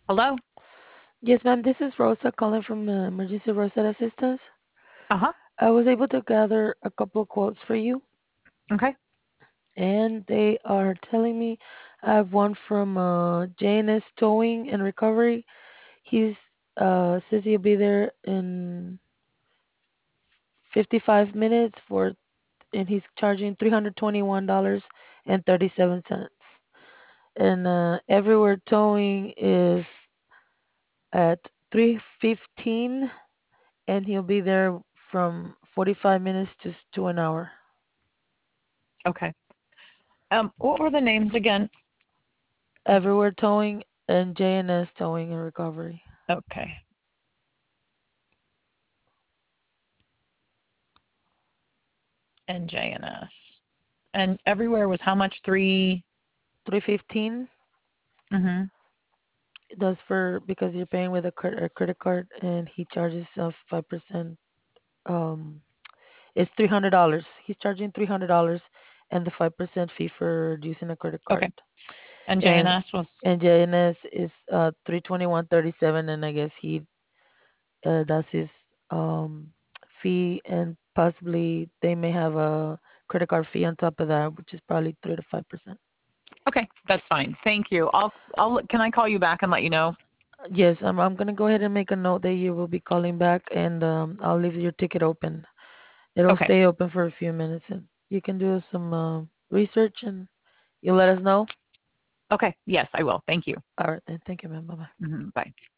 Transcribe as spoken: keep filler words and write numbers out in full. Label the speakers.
Speaker 1: Hello?
Speaker 2: Yes, ma'am. This is Rosa calling from uh, Emergency Rosetta Assistance.
Speaker 1: Uh-huh.
Speaker 2: I was able to gather a couple of quotes for you,
Speaker 1: Okay.
Speaker 2: and they are telling me I have one from uh, J N S Towing and Recovery. He's uh, says he'll be there in fifty-five minutes for, and he's charging three hundred twenty-one dollars and thirty-seven cents. And uh, Everywhere Towing is at three fifteen and he'll be there from forty-five minutes to, s- to an hour.
Speaker 1: Okay. Um, what were the names again?
Speaker 2: Everywhere Towing and J N S Towing and Recovery.
Speaker 1: Okay. And J N S. And everywhere was how much? Three?
Speaker 2: three fifteen.
Speaker 1: Mm-hmm.
Speaker 2: That's for because you're paying with a, cre- a credit card and he charges uh, five percent. Um, it's three hundred dollars. He's charging three hundred dollars and the five percent fee for using a credit card.
Speaker 1: Okay. And
Speaker 2: And
Speaker 1: J N S was
Speaker 2: and J N S is uh three twenty one thirty seven, and I guess he uh, that's his um, fee, and possibly they may have a credit card fee on top of that, which is probably three to five percent.
Speaker 1: okay. That's fine. Thank you. I'll I'll can I call you back and let you know?
Speaker 2: Yes, I'm. I'm gonna go ahead and make a note that you will be calling back, and um, I'll leave your ticket open. It'll
Speaker 1: Okay.
Speaker 2: stay open for a few minutes, and you can do some uh, research, and you'll let us know.
Speaker 1: Okay. Yes, I will. Thank you.
Speaker 2: All right, then. Thank you, ma'am. Bye bye.
Speaker 1: Hmm. Bye.